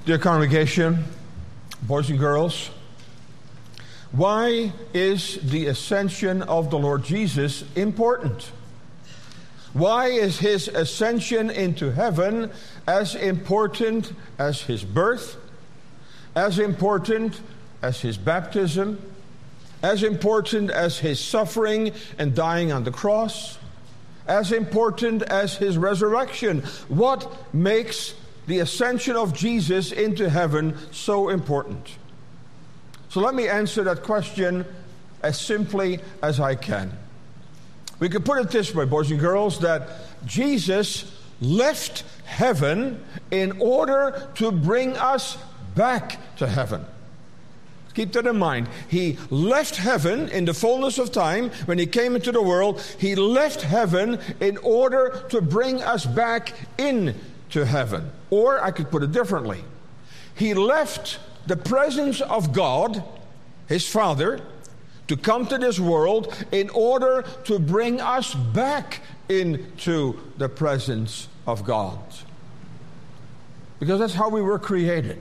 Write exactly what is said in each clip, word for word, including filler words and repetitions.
Dear congregation, boys and girls, why is the ascension of the Lord Jesus important? Why is his ascension into heaven as important as his birth, as important as his baptism, as important as his suffering and dying on the cross, as important as his resurrection? What makes the ascension of Jesus into heaven so important? So let me answer that question as simply as I can. We could put it this way, boys and girls, that Jesus left heaven in order to bring us back to heaven. Keep that in mind. He left heaven in the fullness of time when he came into the world. He left heaven in order to bring us back into heaven. Or I could put it differently. He left the presence of God, his Father, to come to this world in order to bring us back into the presence of God. Because that's how we were created.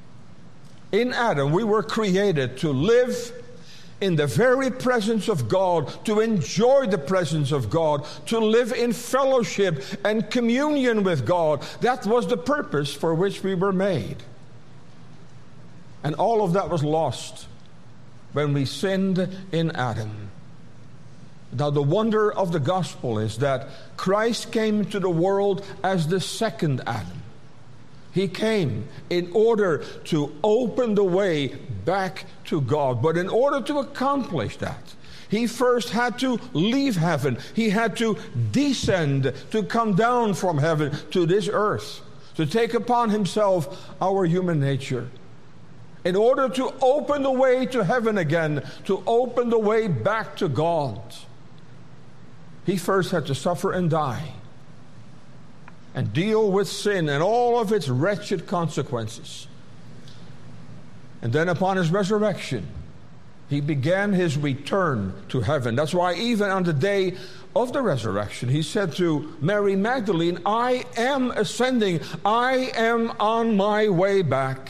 In Adam, we were created to live in the very presence of God, to enjoy the presence of God, to live in fellowship and communion with God. That was the purpose for which we were made. And all of that was lost when we sinned in Adam. Now, the wonder of the gospel is that Christ came into the world as the second Adam. He came in order to open the way back to God. But in order to accomplish that, he first had to leave heaven. He had to descend, to come down from heaven to this earth, to take upon himself our human nature. In order to open the way to heaven again, to open the way back to God, he first had to suffer and die and deal with sin and all of its wretched consequences. And then upon his resurrection, he began his return to heaven. That's why even on the day of the resurrection, he said to Mary Magdalene, I am ascending, I am on my way back.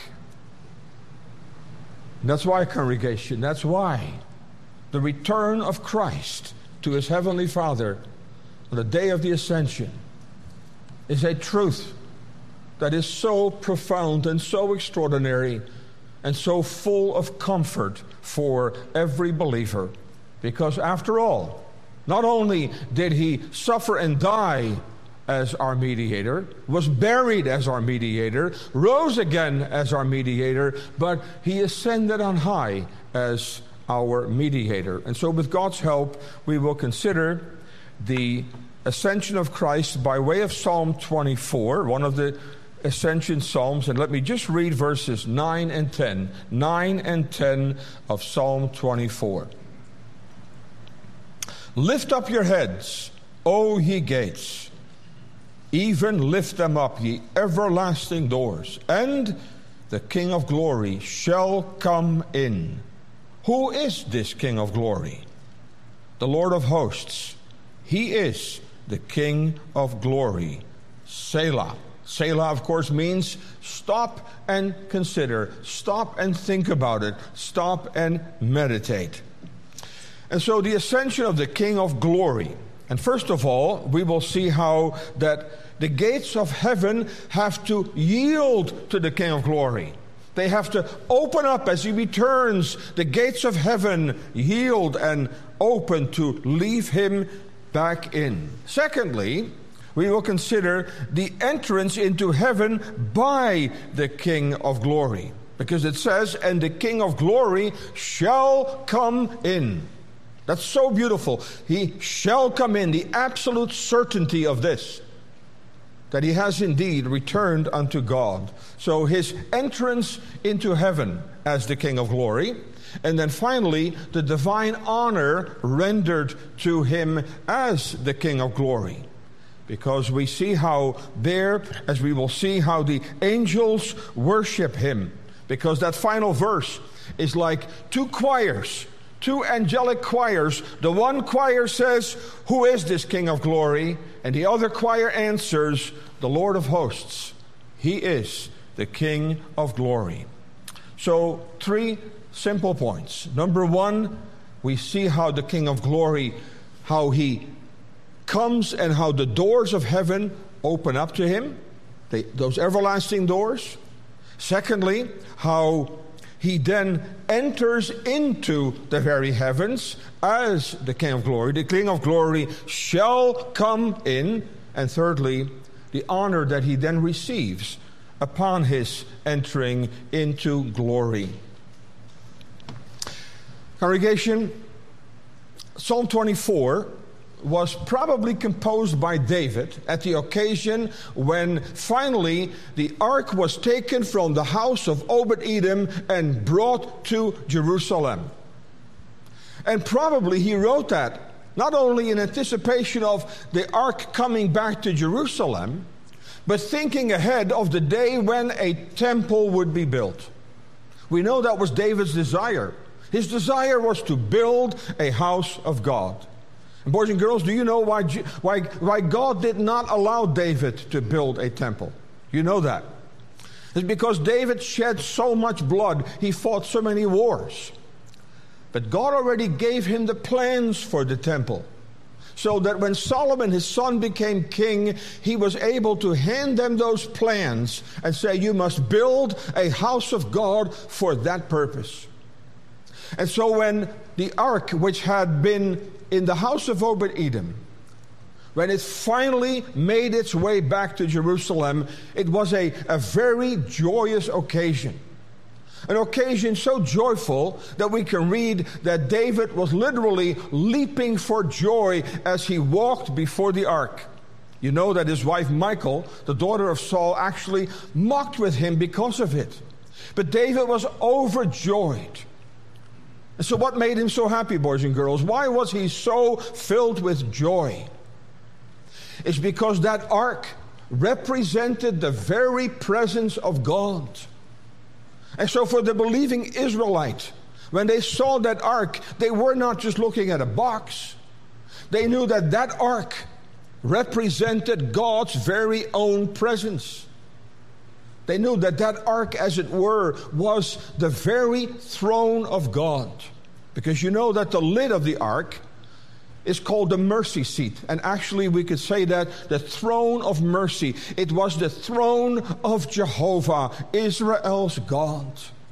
And that's why, congregation, that's why the return of Christ to his heavenly Father on the day of the ascension is a truth that is so profound and so extraordinary and so full of comfort for every believer. Because after all, not only did he suffer and die as our mediator, was buried as our mediator, rose again as our mediator, but he ascended on high as our mediator. And so with God's help, we will consider the ascension of Christ by way of Psalm twenty-four, one of the ascension psalms. And let me just read verses nine and ten. nine and ten of Psalm twenty-four. Lift up your heads, O ye gates, even lift them up, ye everlasting doors, and the King of glory shall come in. Who is this King of glory? The Lord of hosts. He is the King of glory. Selah. Selah, of course, means stop and consider. Stop and think about it. Stop and meditate. And so the ascension of the King of glory. And first of all, we will see how that the gates of heaven have to yield to the King of glory. They have to open up as he returns. The gates of heaven yield and open to leave him back in. Secondly, we will consider the entrance into heaven by the King of glory. Because it says, and the King of glory shall come in. That's so beautiful. He shall come in. The absolute certainty of this, that he has indeed returned unto God. So his entrance into heaven as the King of glory. And then finally, the divine honor rendered to him as the King of glory. Because we see how there, as we will see, how the angels worship him. Because that final verse is like two choirs, two angelic choirs. The one choir says, who is this King of glory? And the other choir answers, the Lord of hosts. He is the King of glory. So, three simple points. Number one, we see how the King of glory, how he comes and how the doors of heaven open up to him, they, those everlasting doors. Secondly, how he then enters into the very heavens as the King of glory. The King of glory shall come in. And thirdly, the honor that he then receives upon his entering into glory. Congregation, Psalm twenty-four was probably composed by David at the occasion when finally the ark was taken from the house of Obed-Edom and brought to Jerusalem. And probably he wrote that not only in anticipation of the ark coming back to Jerusalem, but thinking ahead of the day when a temple would be built. We know that was David's desire. His desire was to build a house of God. And boys and girls, do you know why, why, why God did not allow David to build a temple? You know that. It's because David shed so much blood. He fought so many wars. But God already gave him the plans for the temple, so that when Solomon, his son, became king, he was able to hand them those plans and say, you must build a house of God for that purpose. And so when the ark, which had been in the house of Obed-Edom, when it finally made its way back to Jerusalem, it was a, a very joyous occasion. An occasion so joyful that we can read that David was literally leaping for joy as he walked before the ark. You know that his wife Michal, the daughter of Saul, actually mocked with him because of it. But David was overjoyed. And so what made him so happy, boys and girls? Why was he so filled with joy? It's because that ark represented the very presence of God. And so for the believing Israelite, when they saw that ark, they were not just looking at a box. They knew that that ark represented God's very own presence. They knew that that ark, as it were, was the very throne of God. Because you know that the lid of the ark is called the mercy seat. And actually we could say that the throne of mercy. It was the throne of Jehovah, Israel's God.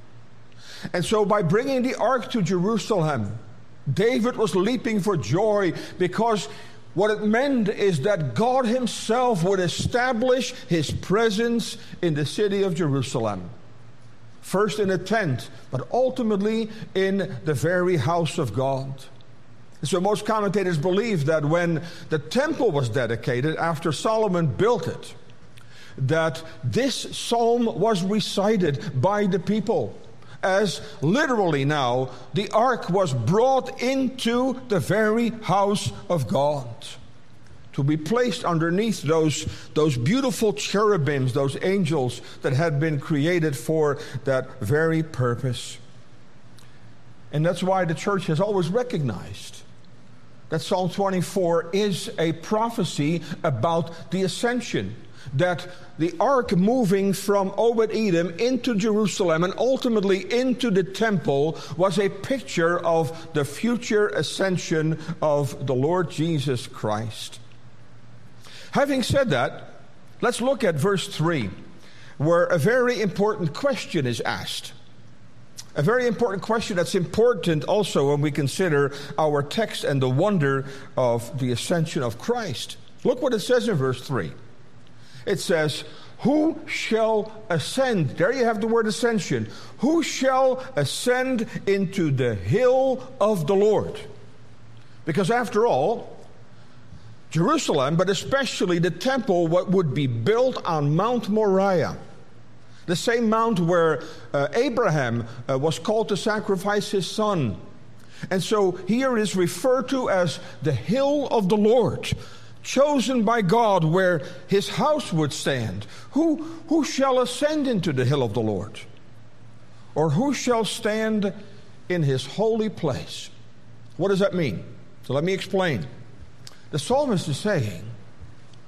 And so by bringing the ark to Jerusalem, David was leaping for joy, because what it meant is that God himself would establish his presence in the city of Jerusalem. First in a tent, but ultimately in the very house of God. So most commentators believe that when the temple was dedicated after Solomon built it, that this psalm was recited by the people, as literally now the ark was brought into the very house of God, to be placed underneath those, those beautiful cherubims, those angels that had been created for that very purpose. And that's why the church has always recognized that Psalm twenty-four is a prophecy about the ascension, that the ark moving from Obed-Edom into Jerusalem and ultimately into the temple was a picture of the future ascension of the Lord Jesus Christ. Having said that, let's look at verse three, where a very important question is asked. A very important question that's important also when we consider our text and the wonder of the ascension of Christ. Look what it says in verse three. It says, who shall ascend? There you have the word ascension. Who shall ascend into the hill of the Lord? Because after all, Jerusalem, but especially the temple, what would be built on Mount Moriah, the same mount where uh, Abraham uh, was called to sacrifice his son. And so here it is referred to as the hill of the Lord, chosen by God, where his house would stand. Who, who shall ascend into the hill of the Lord? Or who shall stand in his holy place? What does that mean? So let me explain. The psalmist is saying,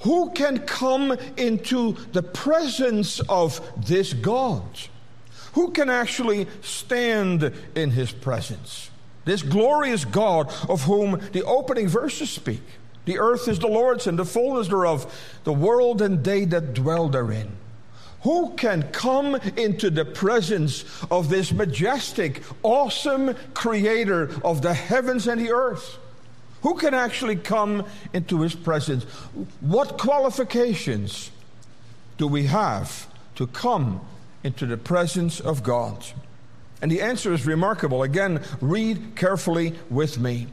Who can come into the presence of this God? Who can actually stand in his presence? This glorious God of whom the opening verses speak. The earth is the Lord's and the fullness thereof, the world and they that dwell therein. Who can come into the presence of this majestic, awesome creator of the heavens and the earth? Who can actually come into his presence? What qualifications do we have to come into the presence of God? And the answer is remarkable. Again, read carefully with me.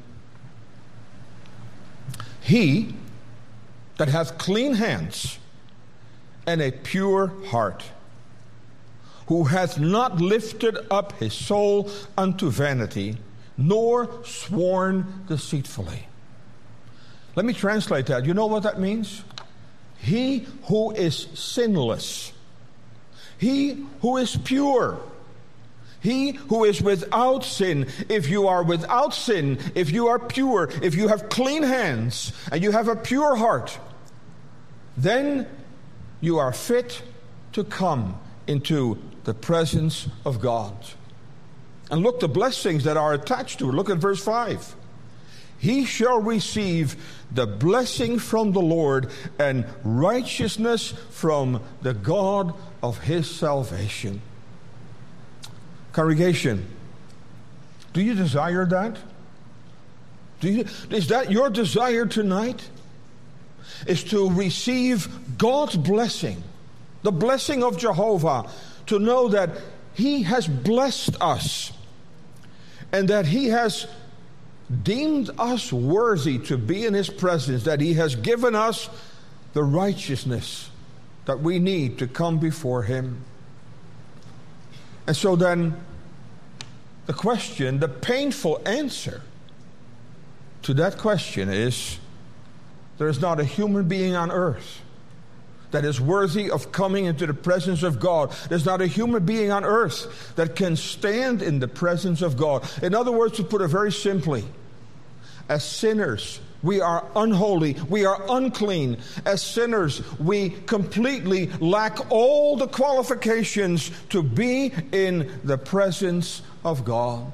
He that hath clean hands and a pure heart, who hath not lifted up his soul unto vanity, nor sworn deceitfully. Let me translate that. You know what that means? He who is sinless. He who is pure. He who is without sin. If you are without sin, if you are pure, if you have clean hands, and you have a pure heart, then you are fit to come into the presence of God. And look, the blessings that are attached to it. Look at verse five. He shall receive the blessing from the Lord and righteousness from the God of his salvation. Congregation, do you desire that? Do you, is that your desire tonight? Is to receive God's blessing, the blessing of Jehovah, to know that he has blessed us and that he has deemed us worthy to be in his presence, that he has given us the righteousness that we need to come before him. And so then, the question, the painful answer to that question is, there is not a human being on earth that is worthy of coming into the presence of God. There's not a human being on earth that can stand in the presence of God. In other words, to put it very simply, as sinners, we are unholy, we are unclean. As sinners, we completely lack all the qualifications to be in the presence of God.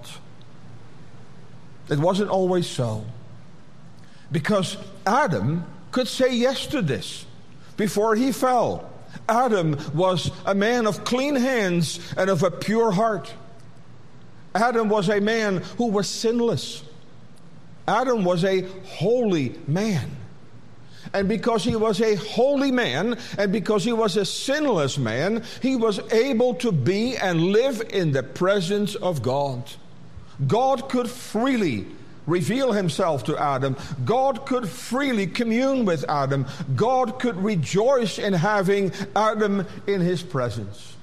It wasn't always so. Because Adam could say yes to this before he fell. Adam was a man of clean hands and of a pure heart. Adam was a man who was sinless. Adam was a holy man. And because he was a holy man, and because he was a sinless man, he was able to be and live in the presence of God. God could freely reveal himself to Adam. God could freely commune with Adam. God could rejoice in having Adam in his presence.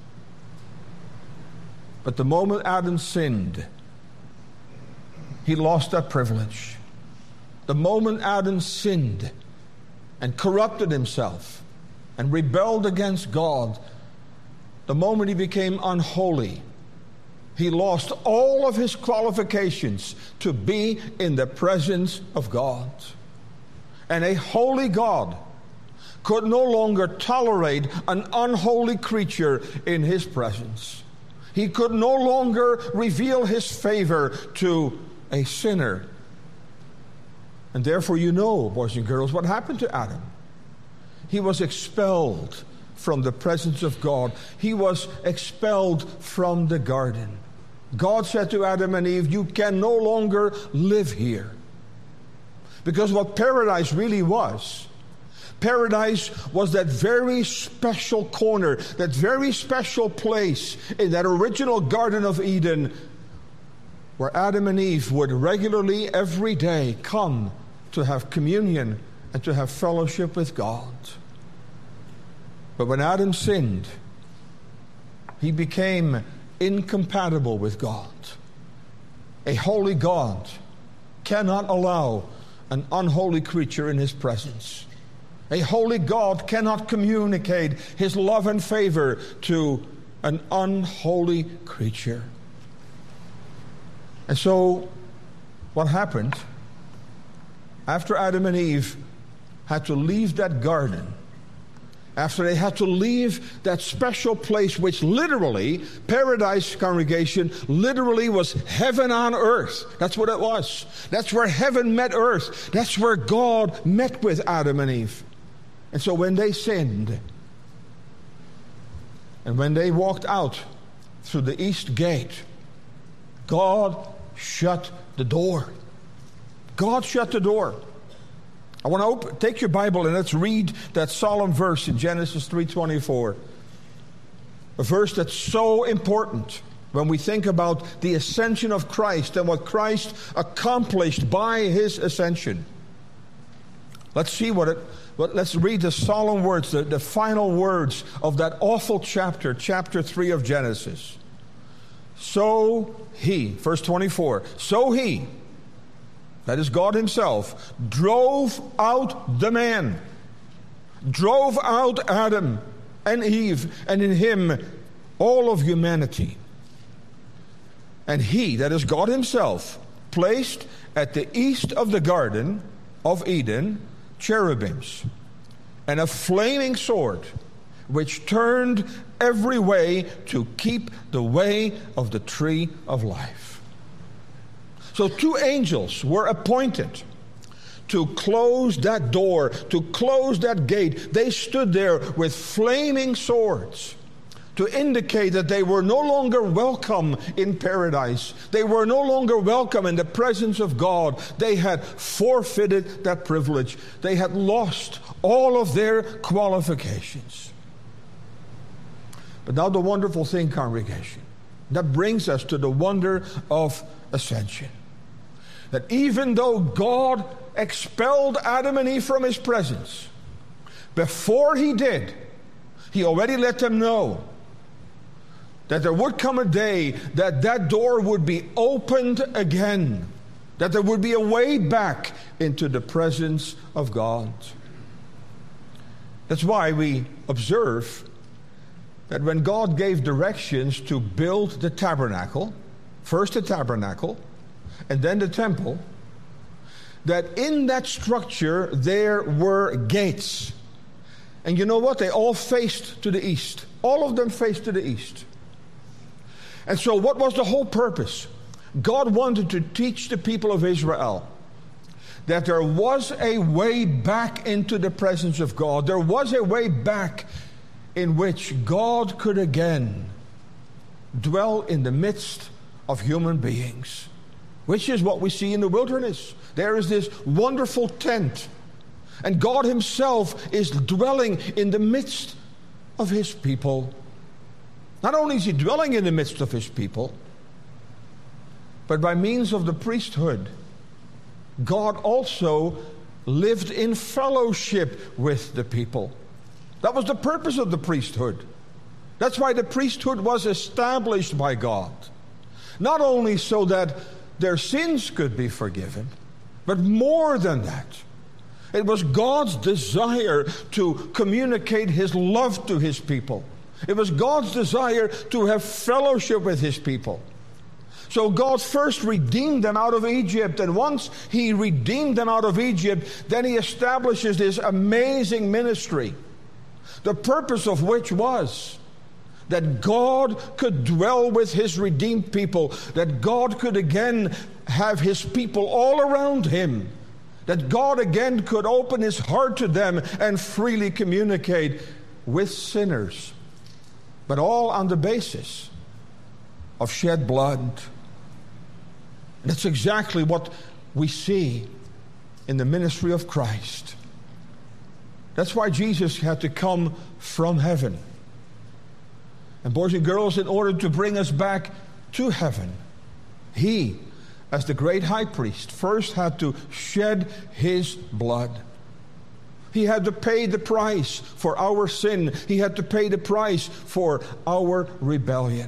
But the moment Adam sinned, he lost that privilege. The moment Adam sinned and corrupted himself and rebelled against God, the moment he became unholy, he lost all of his qualifications to be in the presence of God. And a holy God could no longer tolerate an unholy creature in his presence. He could no longer reveal his favor to a sinner. And therefore, you know, boys and girls, what happened to Adam. He was expelled from the presence of God. He was expelled from the garden. God said to Adam and Eve, you can no longer live here. Because what paradise really was, paradise was that very special corner, that very special place in that original Garden of Eden where Adam and Eve would regularly every day come to have communion and to have fellowship with God. But when Adam sinned, he became incompatible with God. A holy God cannot allow an unholy creature in his presence. A holy God cannot communicate his love and favor to an unholy creature. And so, what happened? After Adam and Eve had to leave that garden, after they had to leave that special place, which literally, paradise, congregation, literally was heaven on earth. That's what it was. That's where heaven met earth. That's where God met with Adam and Eve. And so when they sinned, and when they walked out through the east gate, God shut the door. God shut the door. I want to open, take your Bible and let's read that solemn verse in Genesis three twenty-four. A verse that's so important when we think about the ascension of Christ and what Christ accomplished by his ascension. Let's see what it, what, let's read the solemn words, the, the final words of that awful chapter, chapter three of Genesis. So he, verse twenty-four, so he, that is God himself, drove out the man, drove out Adam and Eve, and in him all of humanity. And he, that is God himself, placed at the east of the Garden of Eden cherubims and a flaming sword, which turned every way to keep the way of the tree of life. So two angels were appointed to close that door, to close that gate. They stood there with flaming swords to indicate that they were no longer welcome in paradise. They were no longer welcome in the presence of God. They had forfeited that privilege. They had lost all of their qualifications. But now the wonderful thing, congregation, that brings us to the wonder of ascension. That even though God expelled Adam and Eve from his presence, before he did, he already let them know that there would come a day that that door would be opened again, that there would be a way back into the presence of God. That's why we observe that when God gave directions to build the tabernacle, first the tabernacle, and then the temple, that in that structure there were gates. And you know what? They all faced to the east. All of them faced to the east. And so what was the whole purpose? God wanted to teach the people of Israel that there was a way back into the presence of God. There was a way back in which God could again dwell in the midst of human beings, which is what we see in the wilderness. There is this wonderful tent, and God himself is dwelling in the midst of his people. Not only is he dwelling in the midst of his people, but by means of the priesthood, God also lived in fellowship with the people. That was the purpose of the priesthood. That's why the priesthood was established by God. Not only so that their sins could be forgiven, but more than that, it was God's desire to communicate his love to his people. It was God's desire to have fellowship with his people. So God first redeemed them out of Egypt, and once he redeemed them out of Egypt, then he establishes this amazing ministry, the purpose of which was that God could dwell with his redeemed people, that God could again have his people all around him, that God again could open his heart to them and freely communicate with sinners, but all on the basis of shed blood. And that's exactly what we see in the ministry of Christ. That's why Jesus had to come from heaven. And boys and girls, in order to bring us back to heaven, he, as the great high priest, first had to shed his blood. He had to pay the price for our sin. He had to pay the price for our rebellion.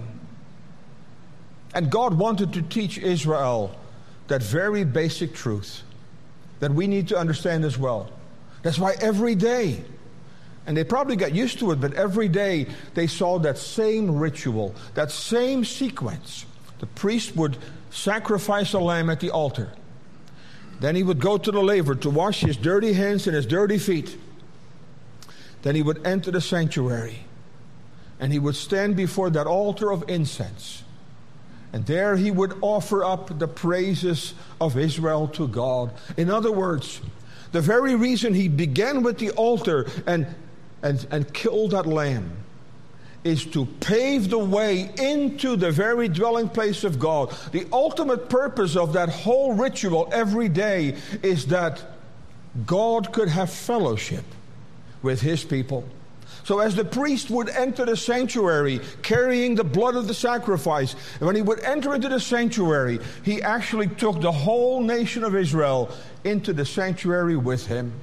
And God wanted to teach Israel that very basic truth that we need to understand as well. That's why every day, and they probably got used to it, but every day they saw that same ritual, that same sequence. The priest would sacrifice a lamb at the altar. Then he would go to the laver to wash his dirty hands and his dirty feet. Then he would enter the sanctuary, and he would stand before that altar of incense. And there he would offer up the praises of Israel to God. In other words, the very reason he began with the altar and, and, and killed that lamb is to pave the way into the very dwelling place of God. The ultimate purpose of that whole ritual every day is that God could have fellowship with his people. So as the priest would enter the sanctuary carrying the blood of the sacrifice, and when he would enter into the sanctuary, he actually took the whole nation of Israel into the sanctuary with him.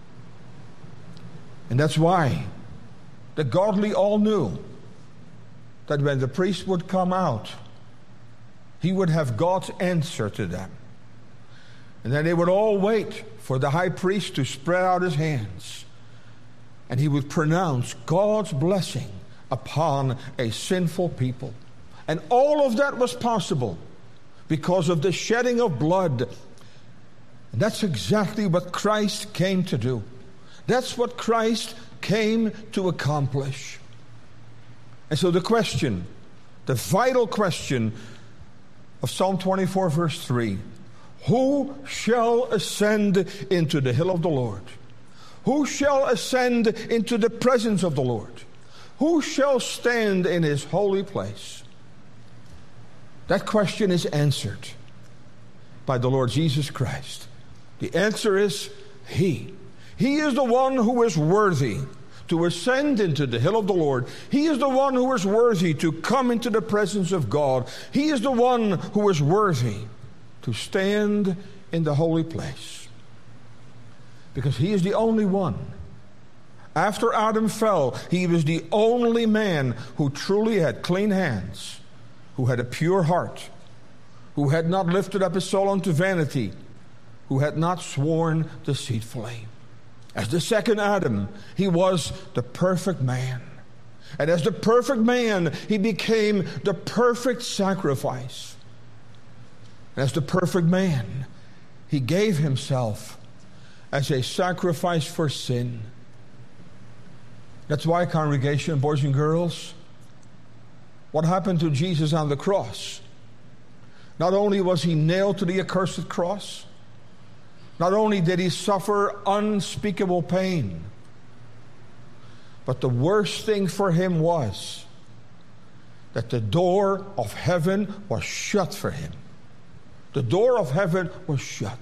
And that's why the godly all knew that when the priest would come out, he would have God's answer to them. And then they would all wait for the high priest to spread out his hands, and he would pronounce God's blessing upon a sinful people. And all of that was possible because of the shedding of blood. And that's exactly what Christ came to do. That's what Christ came to accomplish. And so the question, the vital question of Psalm twenty-four verse three, who shall ascend into the hill of the Lord? Who shall ascend into the presence of the Lord? Who shall stand in his holy place? That question is answered by the Lord Jesus Christ. The answer is He. He is the one who is worthy to ascend into the hill of the Lord. He is the one who is worthy to come into the presence of God. He is the one who is worthy to stand in the holy place. Because he is the only one. After Adam fell, he was the only man who truly had clean hands, who had a pure heart, who had not lifted up his soul unto vanity, who had not sworn deceitfully. As the second Adam, he was the perfect man. And as the perfect man, he became the perfect sacrifice. And as the perfect man, he gave himself as a sacrifice for sin. That's why, congregation, boys and girls, what happened to Jesus on the cross? Not only was he nailed to the accursed cross, not only did he suffer unspeakable pain, but the worst thing for him was that the door of heaven was shut for him. The door of heaven was shut.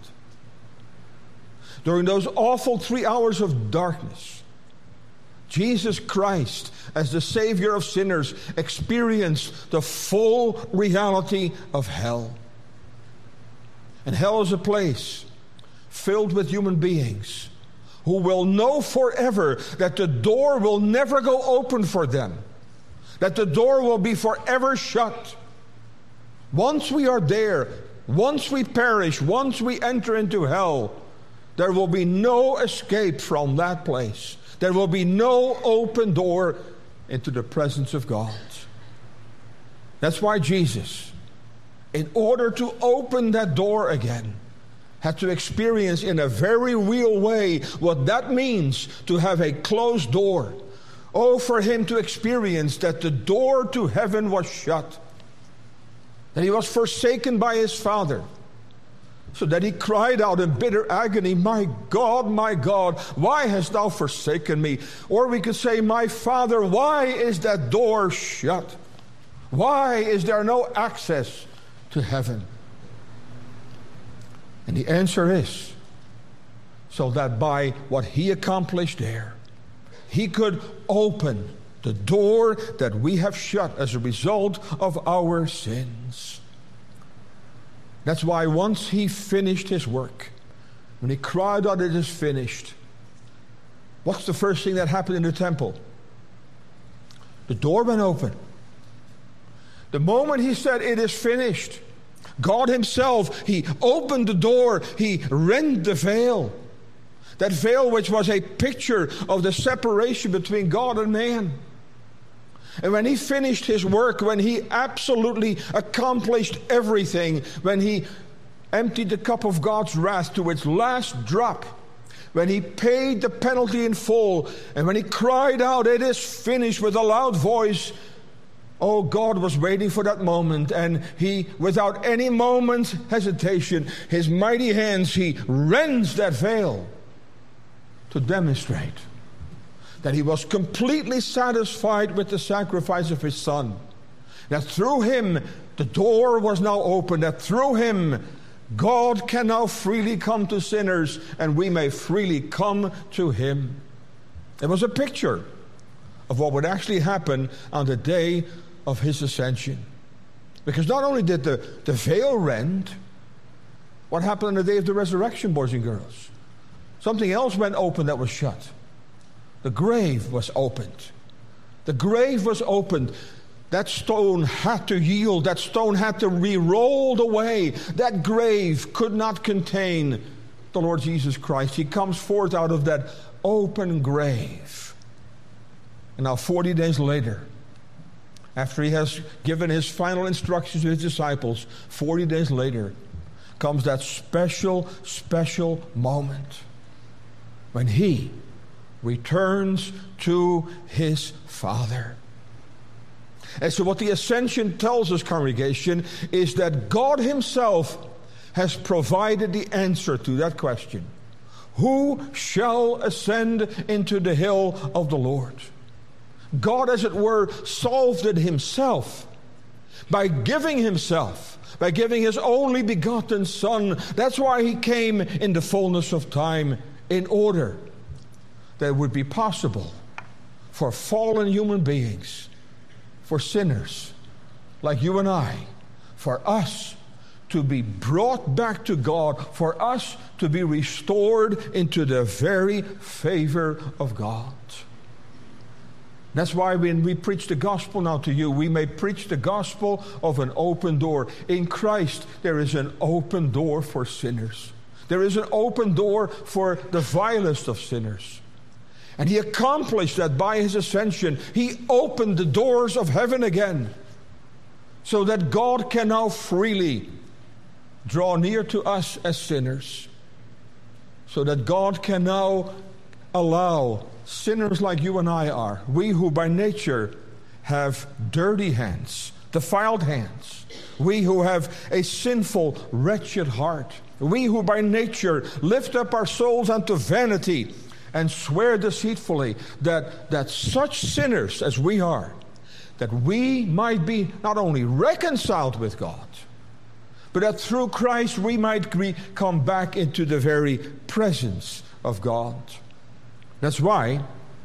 During those awful three hours of darkness, Jesus Christ, as the Savior of sinners, experienced the full reality of hell. And hell is a place filled with human beings who will know forever that the door will never go open for them, that the door will be forever shut. Once we are there, once we perish, once we enter into hell, there will be no escape from that place. There will be no open door into the presence of God. That's why Jesus, in order to open that door again, had to experience in a very real way what that means to have a closed door. Oh, for him to experience that the door to heaven was shut, that he was forsaken by his Father, so that he cried out in bitter agony, "My God, my God, why hast thou forsaken me?" Or we could say, "My Father, why is that door shut? Why is there no access to heaven?" And the answer is, so that by what he accomplished there, he could open the door that we have shut as a result of our sins. That's why once he finished his work, when he cried out, "It is finished," what's the first thing that happened in the temple? The door went open. The moment he said, "It is finished," God himself, he opened the door, he rent the veil. That veil which was a picture of the separation between God and man. And when he finished his work, when he absolutely accomplished everything, when he emptied the cup of God's wrath to its last drop, when he paid the penalty in full, and when he cried out, "It is finished," with a loud voice, oh, God was waiting for that moment, and he, without any moment's hesitation, his mighty hands, he rends that veil to demonstrate that he was completely satisfied with the sacrifice of his Son. That through him, the door was now open, that through him, God can now freely come to sinners, and we may freely come to him. It was a picture of what would actually happen on the day of his ascension. Because not only did the, the veil rend, what happened on the day of the resurrection, boys and girls? Something else went open that was shut. The grave was opened. The grave was opened. That stone had to yield. That stone had to be rolled away. That grave could not contain the Lord Jesus Christ. He comes forth out of that open grave. And now forty days later, after he has given his final instructions to his disciples, forty days later comes that special, special moment when he returns to his Father. And so what the ascension tells us, congregation, is that God himself has provided the answer to that question. Who shall ascend into the hill of the Lord? God, as it were, solved it himself by giving himself, by giving his only begotten Son. That's why he came in the fullness of time, in order that it would be possible for fallen human beings, for sinners like you and I, for us to be brought back to God, for us to be restored into the very favor of God. That's why when we preach the gospel now to you, we may preach the gospel of an open door. In Christ, there is an open door for sinners. There is an open door for the vilest of sinners. And he accomplished that by his ascension. He opened the doors of heaven again, so that God can now freely draw near to us as sinners. So that God can now allow sinners like you and I are, we who by nature have dirty hands, defiled hands, we who have a sinful, wretched heart, we who by nature lift up our souls unto vanity and swear deceitfully, that, that such sinners as we are, that we might be not only reconciled with God, but that through Christ we might re- come back into the very presence of God. That's why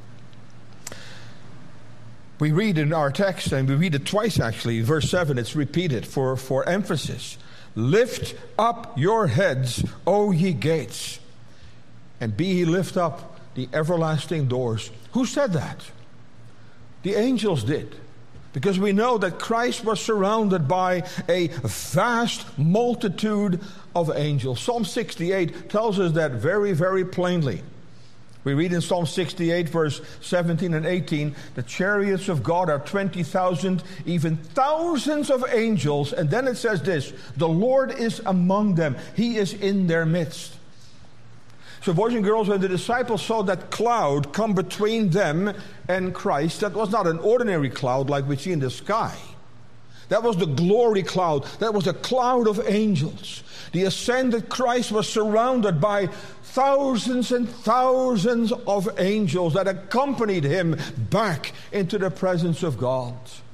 we read in our text, and we read it twice actually, in verse seven, it's repeated for, for emphasis. Lift up your heads, O ye gates, and be ye lift up the everlasting doors. Who said that? The angels did. Because we know that Christ was surrounded by a vast multitude of angels. Psalm sixty-eight tells us that very, very plainly. We read in Psalm sixty-eight, verse seventeen and eighteen, the chariots of God are twenty thousand, even thousands of angels. And then it says this, the Lord is among them. He is in their midst. So boys and girls, when the disciples saw that cloud come between them and Christ, that was not an ordinary cloud like we see in the sky. That was the glory cloud. That was a cloud of angels. The ascended Christ was surrounded by thousands and thousands of angels that accompanied him back into the presence of God.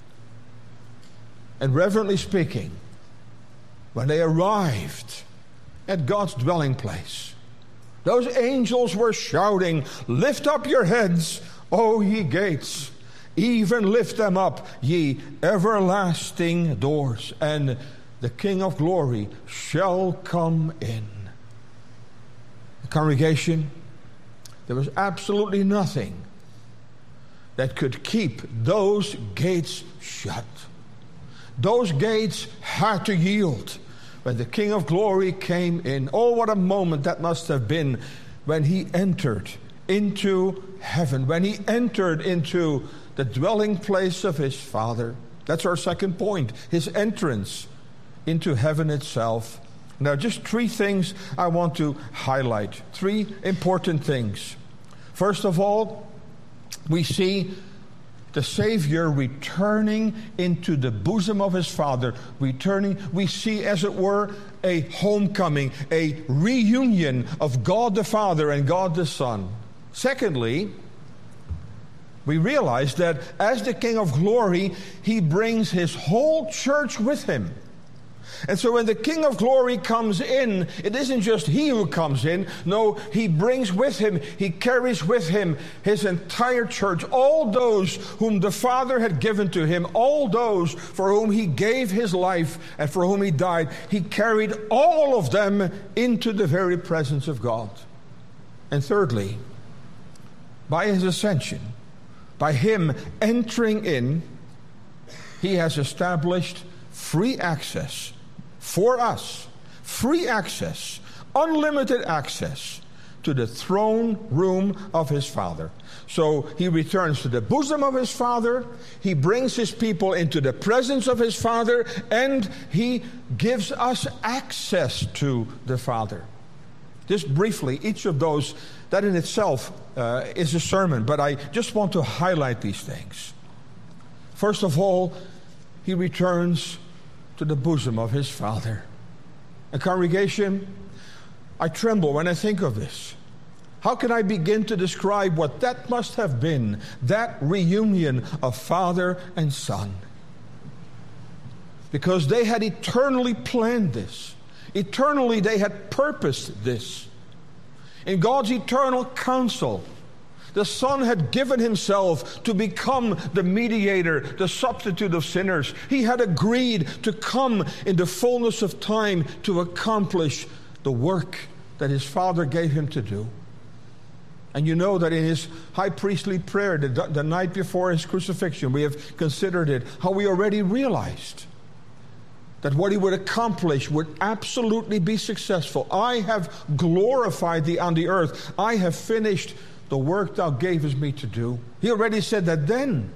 And reverently speaking, when they arrived at God's dwelling place, those angels were shouting, lift up your heads, O ye gates, even lift them up, ye everlasting doors, and the King of glory shall come in. The congregation, there was absolutely nothing that could keep those gates shut. Those gates had to yield when the King of glory came in. Oh, what a moment that must have been when he entered into heaven, when he entered into the dwelling place of his Father. That's our second point, his entrance into heaven itself. Now, just three things I want to highlight. Three important things. First of all, we see the Savior returning into the bosom of his Father. Returning, we see, as it were, a homecoming, a reunion of God the Father and God the Son. Secondly, we realize that as the King of Glory, he brings his whole church with him. And so when the King of Glory comes in, it isn't just he who comes in. No, he brings with him, he carries with him his entire church, all those whom the Father had given to him, all those for whom he gave his life and for whom he died. He carried all of them into the very presence of God. And thirdly, by his ascension, by him entering in, he has established free access for us, free access, unlimited access to the throne room of his Father. So he returns to the bosom of his Father, he brings his people into the presence of his Father, and he gives us access to the Father. Just briefly, each of those, that in itself uh, is a sermon, but I just want to highlight these things. First of all, he returns to the bosom of his Father. A congregation, I tremble when I think of this. How can I begin to describe what that must have been, that reunion of Father and Son? Because they had eternally planned this. Eternally they had purposed this. In God's eternal counsel, the Son had given himself to become the mediator, the substitute of sinners. He had agreed to come in the fullness of time to accomplish the work that his Father gave him to do. And you know that in his high priestly prayer the, the night before his crucifixion, we have considered it, how we already realized that what he would accomplish would absolutely be successful. I have glorified thee on the earth. I have finished the work thou gavest me to do. He already said that then.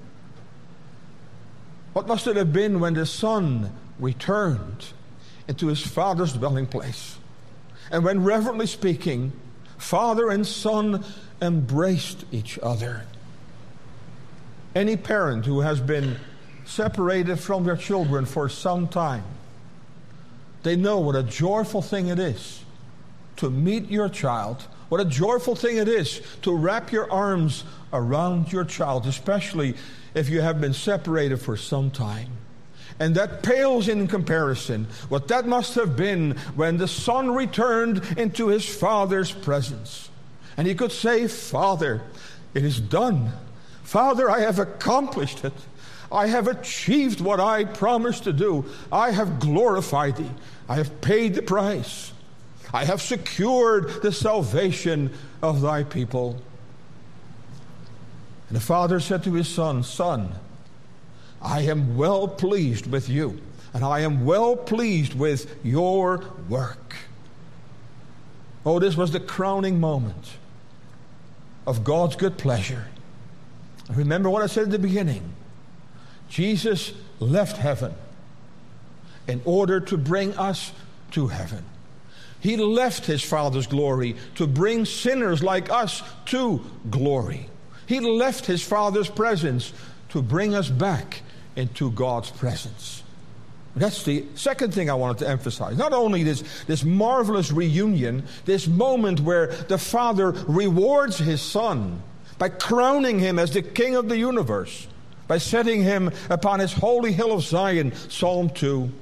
What must it have been when the Son returned into his Father's dwelling place? And when, reverently speaking, Father and Son embraced each other. Any parent who has been separated from their children for some time, they know what a joyful thing it is to meet your child. What a joyful thing it is to wrap your arms around your child, especially if you have been separated for some time. And that pales in comparison what that must have been when the Son returned into his Father's presence. And he could say, Father, it is done. Father, I have accomplished it. I have achieved what I promised to do. I have glorified thee. I have paid the price. I have secured the salvation of thy people. And the Father said to his Son, Son, I am well pleased with you, and I am well pleased with your work. Oh, this was the crowning moment of God's good pleasure. Remember what I said at the beginning. Jesus left heaven in order to bring us to heaven. He left his Father's glory to bring sinners like us to glory. He left his Father's presence to bring us back into God's presence. That's the second thing I wanted to emphasize. Not only this, this marvelous reunion, this moment where the Father rewards his Son by crowning him as the King of the universe, by setting him upon his holy hill of Zion, Psalm two.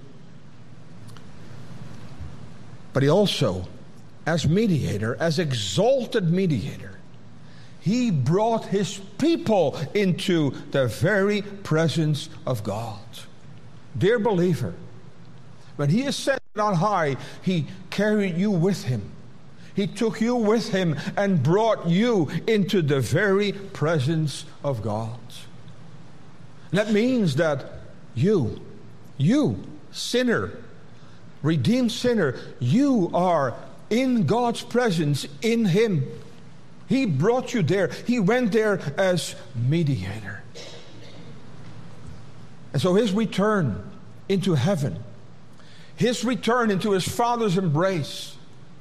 But he also, as mediator, as exalted mediator, he brought his people into the very presence of God. Dear believer, when he ascended on high, he carried you with him. He took you with him and brought you into the very presence of God. And that means that you, you, sinner, redeemed sinner, you are in God's presence in him. He brought you there. He went there as mediator. And so his return into heaven his return into his Father's embrace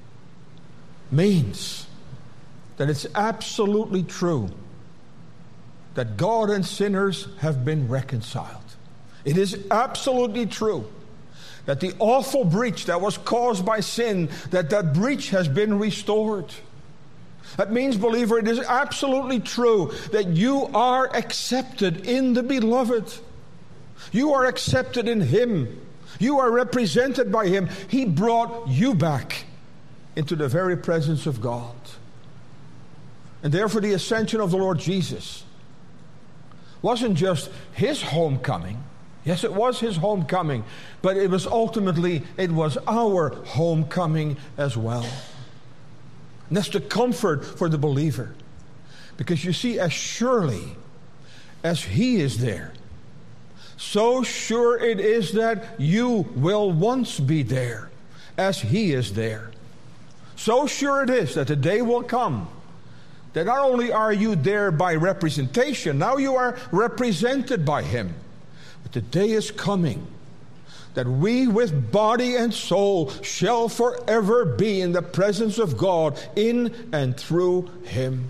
means that it's absolutely true that God and sinners have been reconciled. It is absolutely true that the awful breach that was caused by sin, that that breach has been restored. That means, believer, it is absolutely true that you are accepted in the Beloved. You are accepted in Him. You are represented by Him. He brought you back into the very presence of God. And therefore the ascension of the Lord Jesus wasn't just His homecoming. Yes, it was His homecoming, but it was ultimately, it was our homecoming as well. And that's the comfort for the believer. Because you see, as surely as He is there, so sure it is that you will once be there as He is there. So sure it is that the day will come that not only are you there by representation, now you are represented by Him. But the day is coming that we with body and soul shall forever be in the presence of God in and through Him.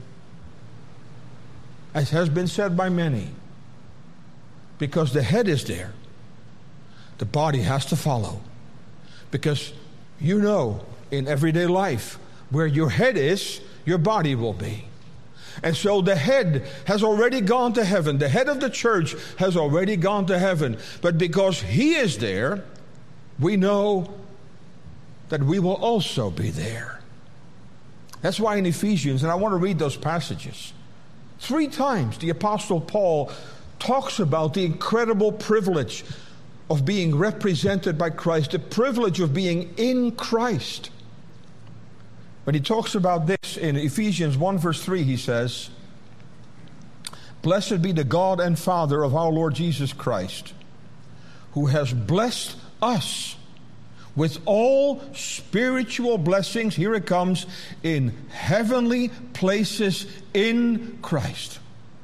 As has been said by many, because the head is there, the body has to follow. Because you know, in everyday life, where your head is, your body will be. And so the head has already gone to heaven. The head of the church has already gone to heaven. But because He is there, we know that we will also be there. That's why in Ephesians, and I want to read those passages, three times the Apostle Paul talks about the incredible privilege of being represented by Christ, the privilege of being in Christ. When he talks about this in Ephesians one verse three, he says, "Blessed be the God and Father of our Lord Jesus Christ, who has blessed us with all spiritual blessings," here it comes, "in heavenly places in Christ."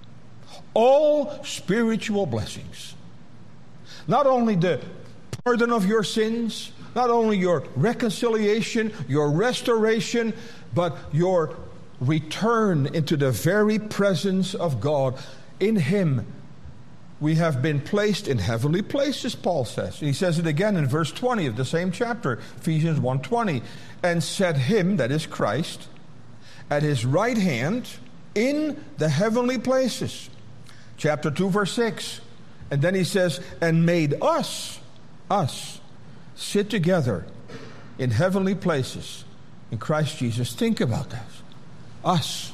All spiritual blessings. Not only the pardon of your sins, not only your reconciliation, your restoration, but your return into the very presence of God. In Him, we have been placed in heavenly places, Paul says. And he says it again in verse twenty of the same chapter, Ephesians one twenty. "And set Him," that is Christ, "at His right hand in the heavenly places." Chapter two, verse six. And then he says, "And made us, us, sit together in heavenly places in Christ Jesus." Think about that. Us.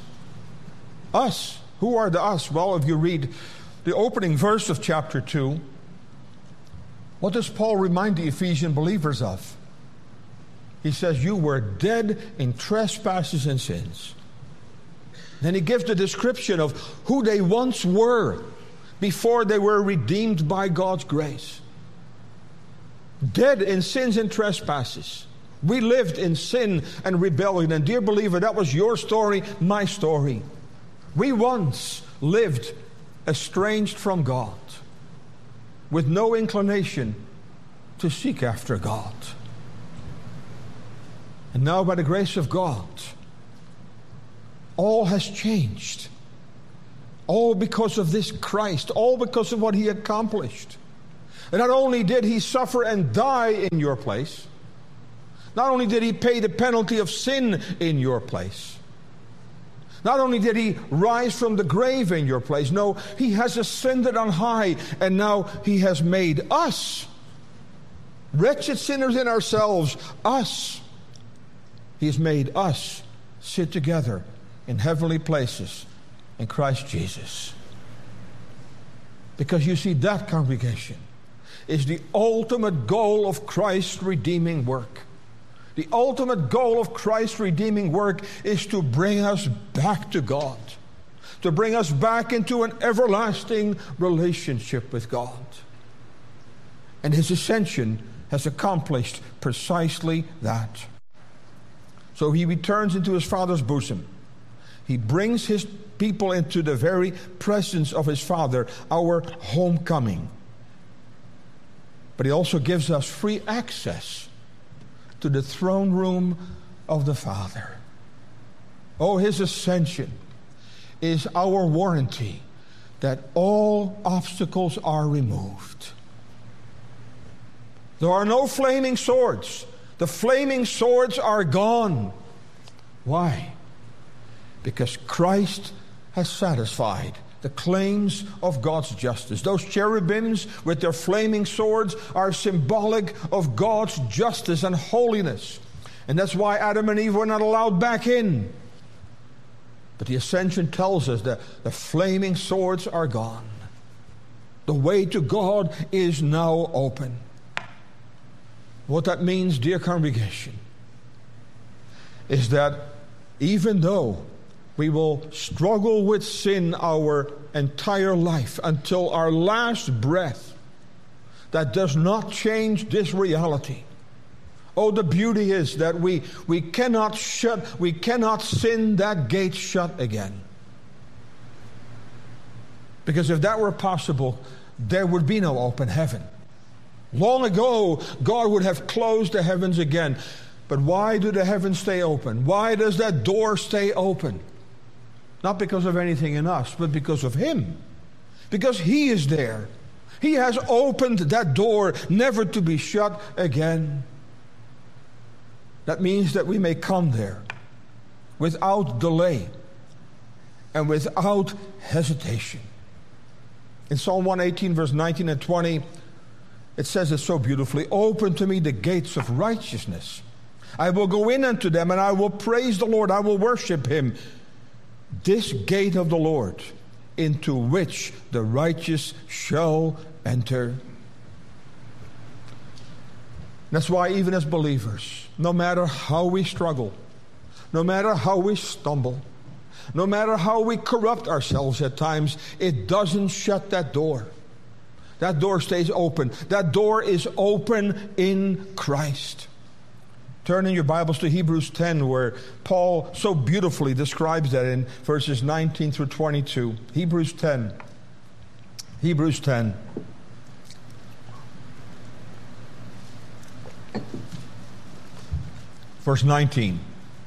Us. Who are the us? Well, if you read the opening verse of chapter two, what does Paul remind the Ephesian believers of? He says, "You were dead in trespasses and sins." Then he gives the description of who they once were before they were redeemed by God's grace. Dead in sins and trespasses. We lived in sin and rebellion. And dear believer, that was your story, my story. We once lived estranged from God, with no inclination to seek after God. And now by the grace of God, all has changed. All because of this Christ. All because of what He accomplished. And not only did He suffer and die in your place, not only did He pay the penalty of sin in your place, not only did He rise from the grave in your place, no, He has ascended on high, and now He has made us, wretched sinners in ourselves, us, He has made us sit together in heavenly places in Christ Jesus. Because you see, that, congregation, is the ultimate goal of Christ's redeeming work. The ultimate goal of Christ's redeeming work is to bring us back to God, to bring us back into an everlasting relationship with God. And His ascension has accomplished precisely that. So He returns into His Father's bosom. He brings His people into the very presence of His Father, our homecoming. But he also gives us free access to the throne room of the Father. Oh, his ascension is our warranty that all obstacles are removed. There are no flaming swords. The flaming swords are gone. Why? Because Christ has satisfied the claims of God's justice. Those cherubims with their flaming swords are symbolic of God's justice and holiness. And that's why Adam and Eve were not allowed back in. But the ascension tells us that the flaming swords are gone. The way to God is now open. What that means, dear congregation, is that even though we will struggle with sin our entire life until our last breath, that does not change this reality. Oh, the beauty is that we, we cannot shut, we cannot sin that gate shut again. Because if that were possible, there would be no open heaven. Long ago, God would have closed the heavens again. But why do the heavens stay open? Why does that door stay open? Not because of anything in us, but because of Him. Because He is there. He has opened that door, never to be shut again. That means that we may come there without delay and without hesitation. In Psalm one eighteen, verse nineteen and twenty, it says it so beautifully, "Open to me the gates of righteousness. I will go in unto them, and I will praise the Lord. I will worship Him. This gate of the Lord, into which the righteous shall enter." That's why even as believers, no matter how we struggle, no matter how we stumble, no matter how we corrupt ourselves at times, it doesn't shut that door. That door stays open. That door is open in Christ. Turn in your Bibles to Hebrews ten, where Paul so beautifully describes that in verses nineteen through twenty-two. Hebrews ten. Hebrews ten. Verse nineteen.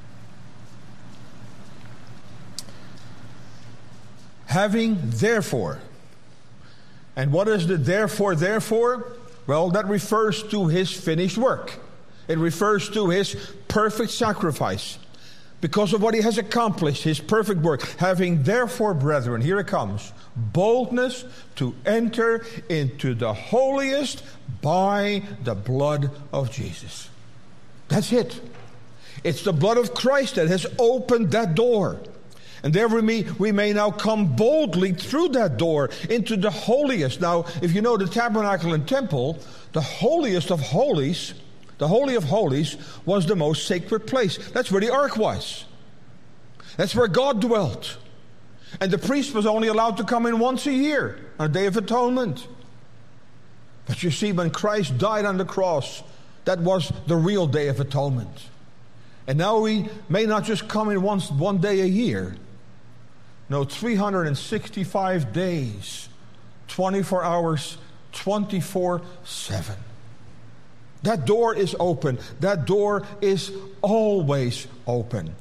Having therefore, and what is the therefore, therefore? Well, that refers to His finished work. It refers to His perfect sacrifice. Because of what He has accomplished, His perfect work. Having therefore, brethren, here it comes, boldness to enter into the holiest by the blood of Jesus. That's it. It's the blood of Christ that has opened that door. And there we may, we may now come boldly through that door into the holiest. Now, if you know the tabernacle and temple, the holiest of holies, the Holy of Holies, was the most sacred place. That's where the ark was. That's where God dwelt. And the priest was only allowed to come in once a year, on a Day of Atonement. But you see, when Christ died on the cross, that was the real Day of Atonement. And now we may not just come in once, one day a year. No, three hundred sixty-five days, twenty-four hours, twenty-four seven. That door is open. That door is always open.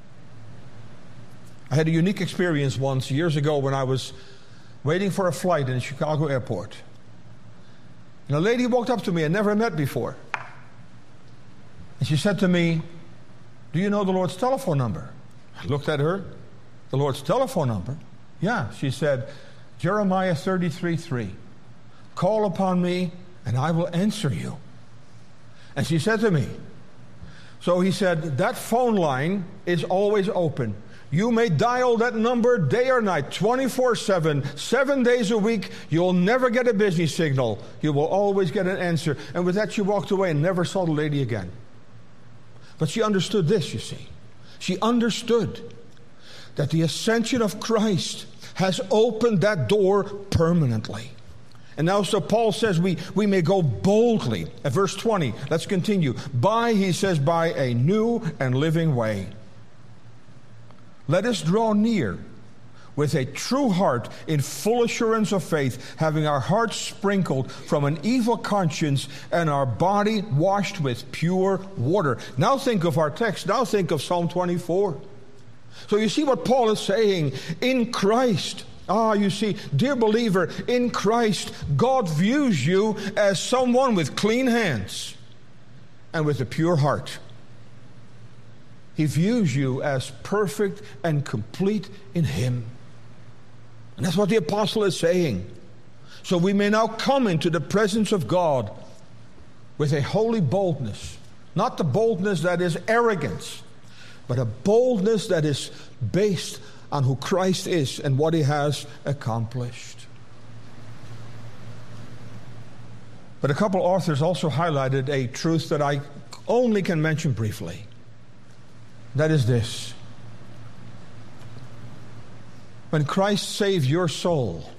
I had a unique experience once, years ago, when I was waiting for a flight in the Chicago airport. And a lady walked up to me I never met before. And she said to me, "Do you know the Lord's telephone number?" I looked at her. "The Lord's telephone number?" "Yeah," she said, "Jeremiah thirty-three three. Call upon me and I will answer you." And she said to me, so he said, that phone line is always open. You may dial that number day or night, twenty-four seven, seven days a week. You'll never get a busy signal. You will always get an answer. And with that, she walked away and never saw the lady again. But she understood this, you see. She understood that the ascension of Christ has opened that door permanently. And now, so Paul says we, we may go boldly. At verse twenty, let's continue. By, he says, by a new and living way. Let us draw near with a true heart in full assurance of faith, having our hearts sprinkled from an evil conscience and our body washed with pure water. Now think of our text. Now think of Psalm twenty-four. So you see what Paul is saying. In Christ, ah, you see, dear believer, in Christ, God views you as someone with clean hands and with a pure heart. He views you as perfect and complete in Him. And that's what the apostle is saying. So we may now come into the presence of God with a holy boldness. Not the boldness that is arrogance, but a boldness that is based on who Christ is and what He has accomplished. But a couple authors also highlighted a truth that I only can mention briefly. That is this. When Christ saved your soul,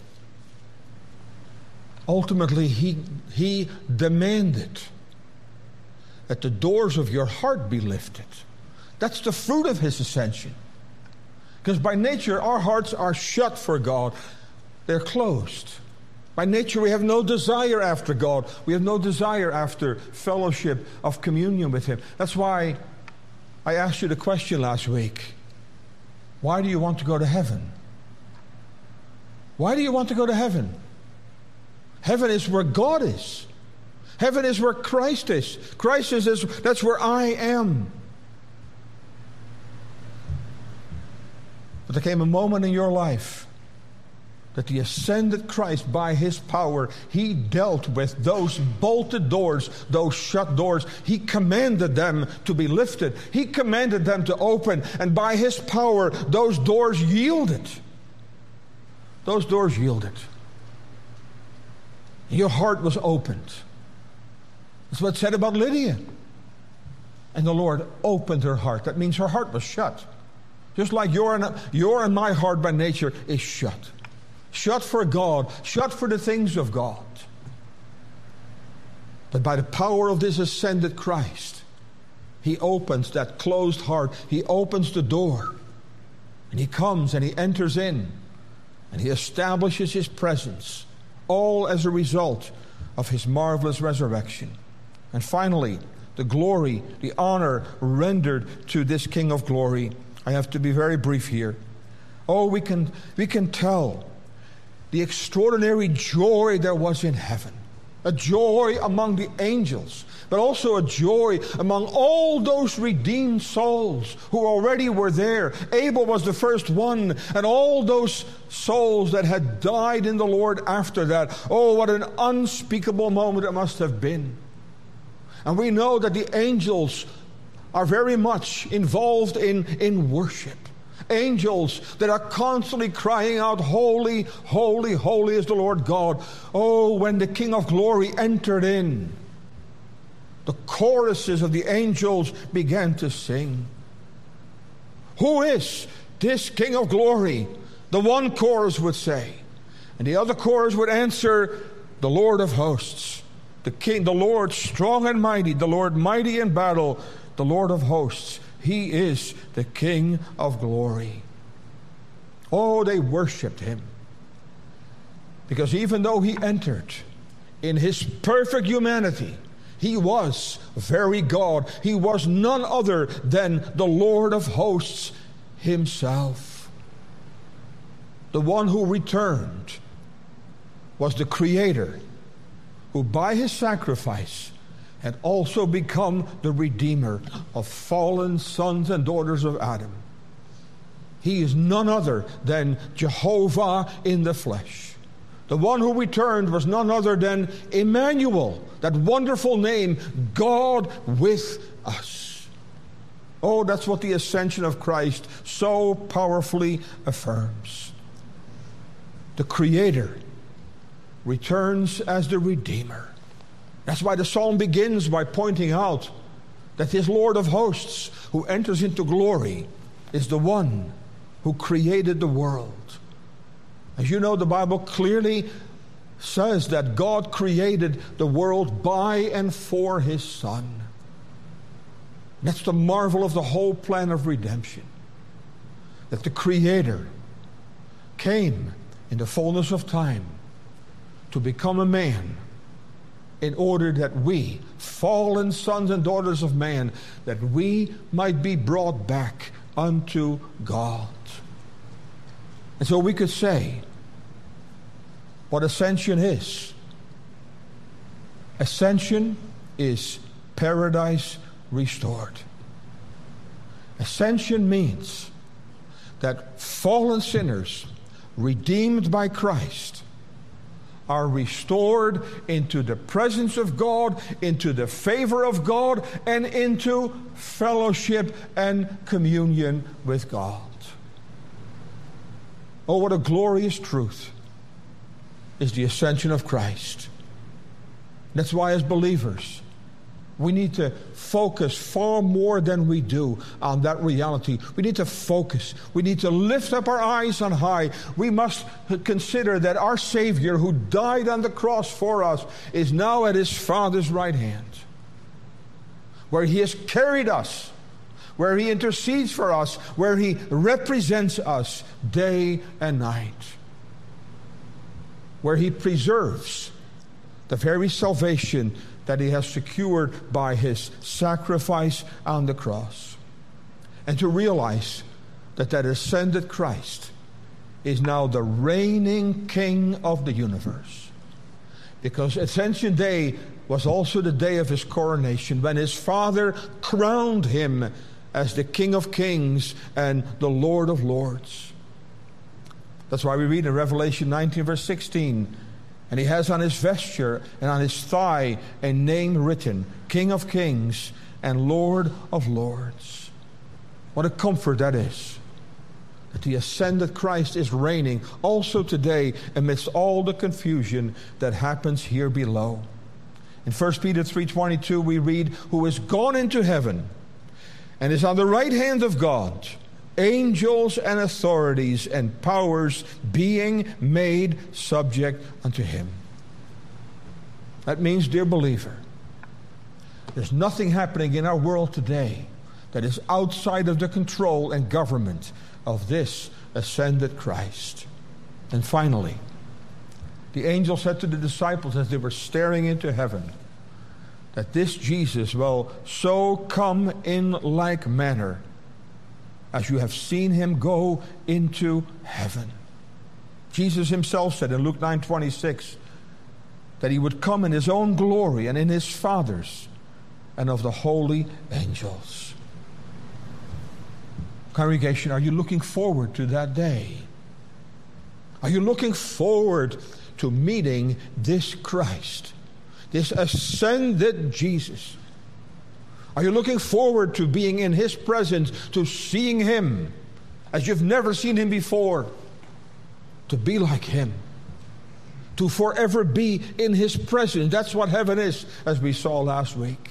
ultimately He, he demanded that the doors of your heart be lifted. That's the fruit of His ascension. Because by nature, our hearts are shut for God. They're closed. By nature, we have no desire after God. We have no desire after fellowship of communion with Him. That's why I asked you the question last week. Why do you want to go to heaven? Why do you want to go to heaven? Heaven is where God is. Heaven is where Christ is. Christ is, is that's where I am. But there came a moment in your life that the ascended Christ, by His power, He dealt with those bolted doors, those shut doors. He commanded them to be lifted. He commanded them to open. And by His power, those doors yielded. Those doors yielded. Your heart was opened. That's what it said about Lydia. And the Lord opened her heart. That means her heart was shut. Just like your and, your and my heart by nature is shut. Shut for God. Shut for the things of God. But by the power of this ascended Christ, He opens that closed heart. He opens the door. And He comes and He enters in. And He establishes His presence. All as a result of His marvelous resurrection. And finally, the glory, the honor rendered to this King of glory. I have to be very brief here. Oh, we can, we can tell the extraordinary joy there was in heaven. A joy among the angels, but also a joy among all those redeemed souls who already were there. Abel was the first one, and all those souls that had died in the Lord after that. Oh, what an unspeakable moment it must have been. And we know that the angels are very much involved in, in worship. Angels that are constantly crying out, holy, holy, holy is the Lord God. Oh, when the King of glory entered in, the choruses of the angels began to sing. Who is this King of glory? The one chorus would say. And the other chorus would answer, the Lord of hosts. The King, the Lord strong and mighty, the Lord mighty in battle, the Lord of hosts. He is the King of glory. Oh, they worshipped Him. Because even though He entered in His perfect humanity, He was very God. He was none other than the Lord of hosts Himself. The one who returned was the Creator, who by His sacrifice had also become the Redeemer of fallen sons and daughters of Adam. He is none other than Jehovah in the flesh. The one who returned was none other than Emmanuel, that wonderful name, God with us. Oh, that's what the ascension of Christ so powerfully affirms. The Creator returns as the Redeemer. That's why the psalm begins by pointing out that this Lord of hosts who enters into glory is the one who created the world. As you know, the Bible clearly says that God created the world by and for His Son. That's the marvel of the whole plan of redemption. That the Creator came in the fullness of time to become a man in order that we, fallen sons and daughters of man, that we might be brought back unto God. And so we could say what ascension is. Ascension is paradise restored. Ascension means that fallen sinners, redeemed by Christ, are restored into the presence of God, into the favor of God, and into fellowship and communion with God. Oh, what a glorious truth is the ascension of Christ. That's why as believers, we need to focus far more than we do on that reality. We need to focus. We need to lift up our eyes on high. We must consider that our Savior, who died on the cross for us, is now at His Father's right hand, where He has carried us, where He intercedes for us, where He represents us day and night, where He preserves the very salvation that He has secured by His sacrifice on the cross. And to realize that that ascended Christ is now the reigning King of the universe. Because Ascension Day was also the day of His coronation, when His Father crowned Him as the King of Kings and the Lord of Lords. That's why we read in Revelation nineteen, verse sixteen, and He has on His vesture and on His thigh a name written, King of Kings and Lord of Lords. What a comfort that is, that the ascended Christ is reigning also today amidst all the confusion that happens here below. In First Peter three twenty-two we read, who is gone into heaven and is on the right hand of God, angels and authorities and powers being made subject unto Him. That means, dear believer, there's nothing happening in our world today that is outside of the control and government of this ascended Christ. And finally, the angel said to the disciples as they were staring into heaven, that this Jesus will so come in like manner as you have seen Him go into heaven. Jesus Himself said in Luke nine twenty-six that He would come in His own glory and in His Father's and of the holy angels. Congregation, are you looking forward to that day? Are you looking forward to meeting this Christ, this ascended Jesus? Are you looking forward to being in His presence, to seeing Him as you've never seen Him before, to be like Him, to forever be in His presence? That's what heaven is, as we saw last week.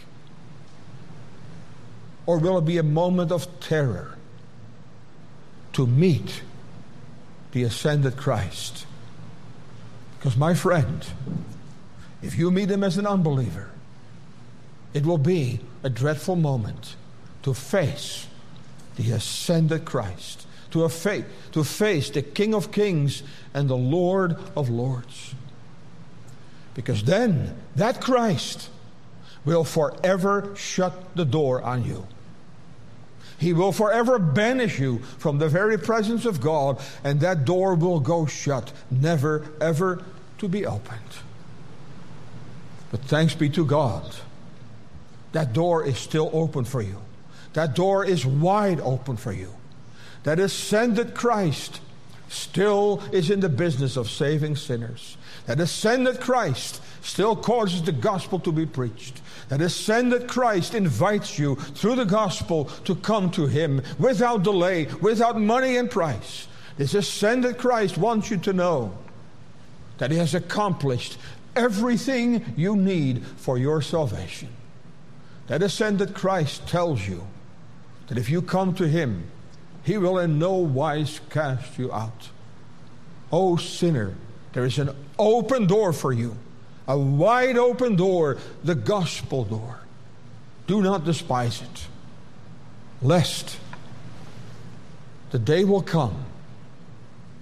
Or will it be a moment of terror to meet the ascended Christ? Because, my friend, if you meet Him as an unbeliever, it will be a dreadful moment to face the ascended Christ, to, a fa- to face the King of Kings and the Lord of Lords. Because then that Christ will forever shut the door on you. He will forever banish you from the very presence of God, and that door will go shut, never ever to be opened. But thanks be to God, that door is still open for you. That door is wide open for you. That ascended Christ still is in the business of saving sinners. That ascended Christ still causes the gospel to be preached. That ascended Christ invites you through the gospel to come to Him without delay, without money and price. This ascended Christ wants you to know that He has accomplished everything you need for your salvation. That ascended Christ tells you that if you come to Him, He will in no wise cast you out. O sinner, there is an open door for you, a wide open door, the gospel door. Do not despise it, lest the day will come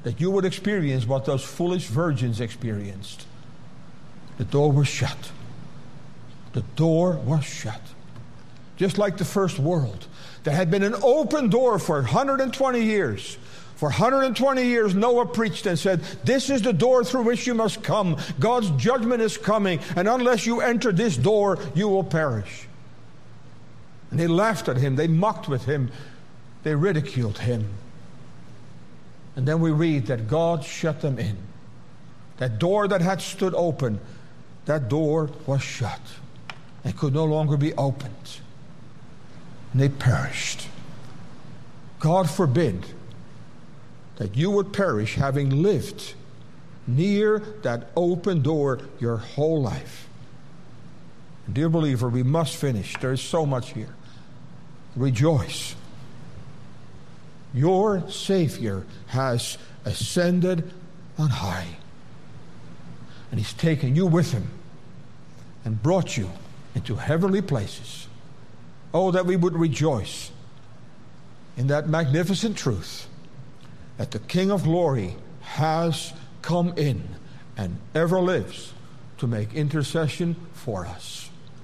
that you would experience what those foolish virgins experienced. The door was shut. The door was shut. Just like the first world. There had been an open door for one hundred twenty years. For one hundred twenty years, Noah preached and said, this is the door through which you must come. God's judgment is coming, and unless you enter this door, you will perish. And they laughed at him. They mocked with him. They ridiculed him. And then we read that God shut them in. That door that had stood open, that door was shut. It could no longer be opened. And they perished. God forbid that you would perish having lived near that open door your whole life. And dear believer, we must finish. There is so much here. Rejoice. Your Savior has ascended on high. And He's taken you with Him and brought you into heavenly places. Oh, that we would rejoice in that magnificent truth that the King of glory has come in and ever lives to make intercession for us.